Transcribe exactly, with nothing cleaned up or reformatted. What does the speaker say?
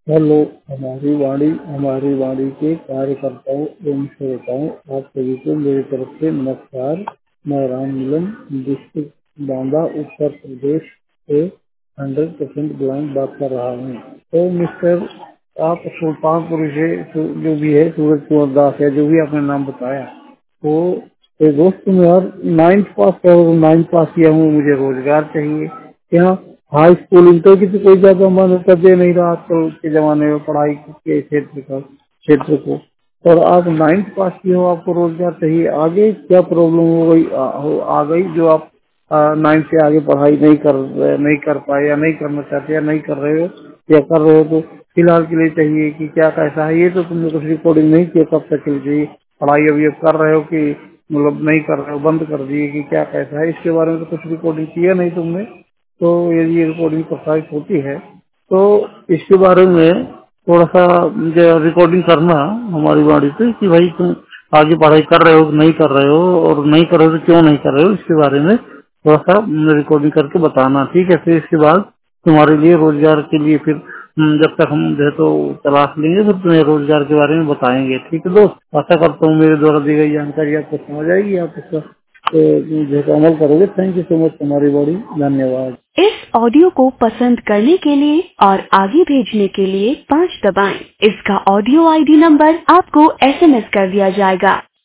Hello, हमारी वाणी हमारी वाणी के कार्यकर्ताओं एवं श्रोताओं, आप सभी को मेरी तरफ से नमस्कार। मैं राम मिलन डिस्ट्रिक्ट बांदा उत्तर प्रदेश से हंड्रेड परसेंट ब्लाइंड बात कर रहा हूँ। तो मिस्टर आप सुल्तानपुर से सु- जो भी है सूरज कुमार दास है, जो भी आपने नाम बताया, तो एक दोस्त में यार नाइन्थ पास कर नाइन्थ पास किया हूँ, मुझे रोजगार चाहिए। यहाँ हाई स्कूल इंटर की तो कोई ज्यादा मान्यता दे नहीं रहा आजकल के जमाने में पढ़ाई के क्षेत्र का क्षेत्र को। और आप नाइन्थ पास किए हो, आपको रोजगार चाहिए, आगे क्या प्रॉब्लम हो गई आ, हो आ गई जो आप नाइन्थ से आगे पढ़ाई नहीं कर नहीं कर पाए या नहीं करना चाहते या नहीं कर रहे हो या कर रहे हो, तो फिलहाल के लिए चाहिए कि क्या कैसा है? ये तो तुमने कुछ रिकॉर्डिंग नहीं किया, कब तक के लिए चाहिए? पढ़ाई अभी अब कर रहे हो कि मतलब नहीं कर रहे हो, बंद कर दिए कि क्या कैसा है? इसके बारे में तो कुछ रिकॉर्डिंग किया नहीं तुमने। तो यदि ये रिकॉर्डिंग प्रसारित होती है तो इसके बारे में थोड़ा सा मुझे रिकॉर्डिंग करना हमारी बाड़ी पे कि भाई तुम आगे पढ़ाई कर रहे हो कि नहीं कर रहे हो, और नहीं कर रहे हो तो क्यों नहीं कर रहे हो, इसके बारे में थोड़ा सा रिकॉर्डिंग करके बताना, ठीक है? फिर इसके बाद तुम्हारे लिए रोजगार के लिए फिर हम्म, जब तक हम जो है तो तलाश लेंगे, फिर तुम्हें रोजगार के बारे में बताएंगे, ठीक है दोस्त? आशा करता हूँ मेरे द्वारा दी गई जानकारी आपको समझ आएगी, आप इसका तो जो है तो अमल करोगे। थैंक यू सो मच, हमारी बड़ी धन्यवाद। इस ऑडियो को पसंद करने के लिए और आगे भेजने के लिए पाँच दबाएं। इसका ऑडियो आईडी नंबर आपको एसएमएस कर दिया जाएगा।